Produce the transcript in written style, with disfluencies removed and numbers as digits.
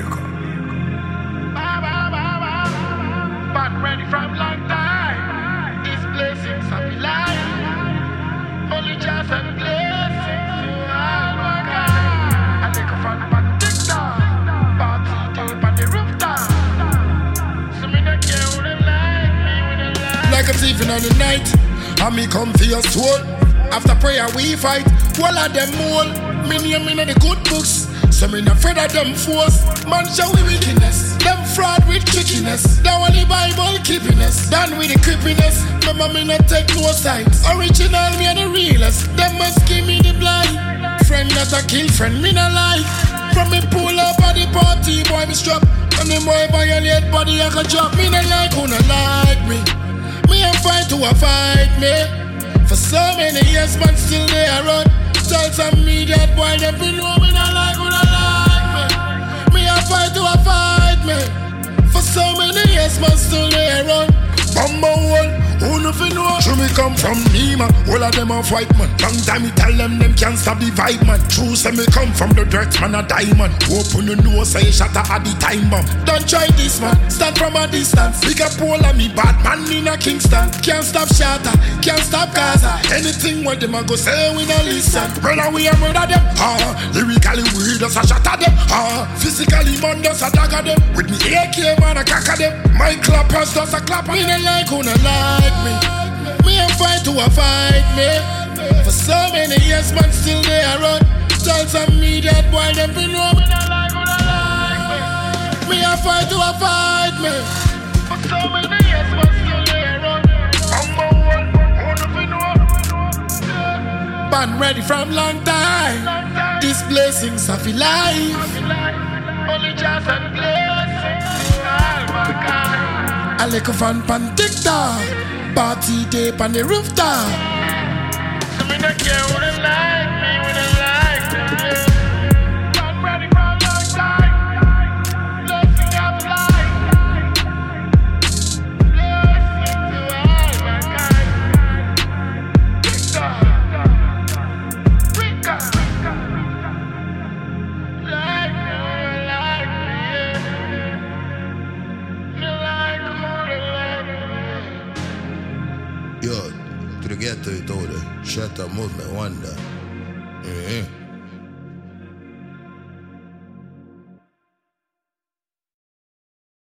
America. But ready from long time. These blessings of your life. Only just and blessings. I take a fun on the TikTok. Party deep on the rooftop. So me not care who they like me when they like. Like a thief in the night, and me come for your soul. After prayer we fight, all of them all. Me name in the good books, so me not afraid of them force. Man show we wickedness, them fraud with trickiness. That one the Bible keeping us, done with the creepiness. Remember me not take no sides, original me and the realest. Them must give me the blind. Friend that a kill, friend me not lie. From me pull up at the party, boy me strap. And the boy violate body I can drop. Me not like who not like me. Me a fight to a fight me. For so many years man still there run. Tell some media boy them be know me not like who not like me. Me a fight to a fight me. For so many years man still there run. Bumbo hole, who no fi know? Should me come from Nima, all of them a fight man. Long time me tell them can't stop the vibe man. True say me come from the dirt man a diamond. Open the nose say shatter at the time bomb. Don't try this man, stand from a distance. Big up all of me bad man in a Kingston. Can't stop shatter, can't stop Gaza. Anything what them a go say we no listen. Brother we a murder them, lyrically we just a shatter them, physically man just a dagger them. With me AK man a cracker them. My clappers just a clap. Me no like who no like me. Me a fight to a fight me. For so many years man still there run. Tell some media boy them be know me no like who no like me. Me a fight to a fight me. For so many years man still there run. Number one, who no fi know? Man ready from long time. These blessings of your life. Only just and blessings. Oh my God. I like a fan pan TikTok. Party tape on the rooftop. So me not care who they like me when they like me. I'm ready for a long time. Blessing of life. Blessing to all mankind. TikTok. Rika. Like me, like me. You like who they like me. Yo, to the ghetto, you told her. Shut up, movement, wonder.